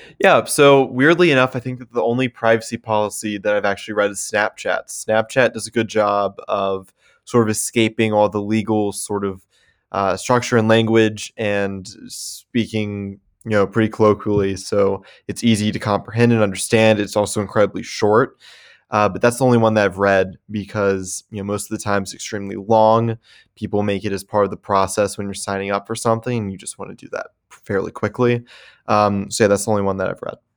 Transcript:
Yeah, so weirdly enough, I think that the only privacy policy that I've actually read is Snapchat. Snapchat does a good job of sort of escaping all the legal sort of structure and language and speaking, pretty colloquially. So it's easy to comprehend and understand. It's also incredibly short. But that's the only one that I've read because most of the time it's extremely long. People make it as part of the process when you're signing up for something, and you just want to do that fairly quickly. So yeah, that's the only one that I've read.